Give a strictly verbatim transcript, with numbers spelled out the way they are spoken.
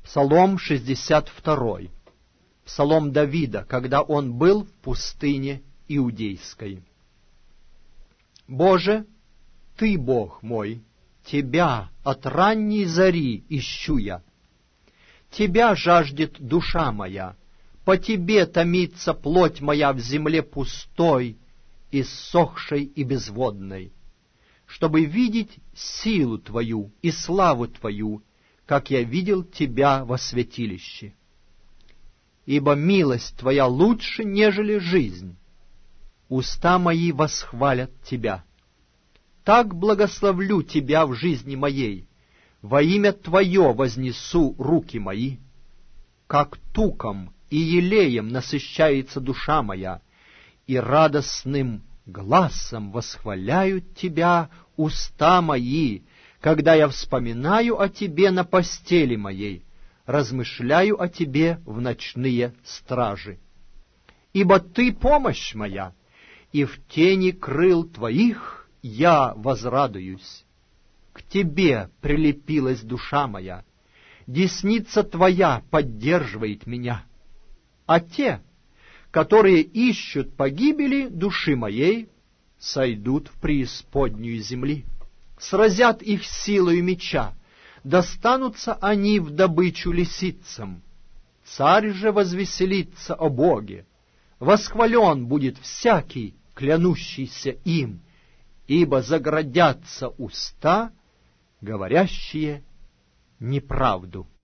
Псалом шестьдесят два. Псалом Давида, когда он был в пустыне Иудейской. «Боже, Ты, Бог мой, Тебя от ранней зари ищу я. Тебя жаждет душа моя, по Тебе томится плоть моя в земле пустой, иссохшей и безводной, чтобы видеть силу Твою и славу Твою, как я видел Тебя во святилище. Ибо милость Твоя лучше, нежели жизнь. Уста мои восхвалят Тебя. Так благословлю Тебя в жизни моей, во имя Твое вознесу руки мои. Как туком и елеем насыщается душа моя, и радостным гласом восхваляют Тебя уста мои, когда я вспоминаю о Тебе на постели моей, размышляю о Тебе в ночные стражи. Ибо Ты помощь моя, и в тени крыл Твоих я возрадуюсь. К Тебе прилепилась душа моя, десница Твоя поддерживает меня. А те, которые ищут погибели души моей, сойдут в преисподнюю земли. Сразят их силою меча, достанутся они в добычу лисицам. Царь же возвеселится о Боге, восхвален будет всякий, клянущийся им, ибо заградятся уста, говорящие неправду.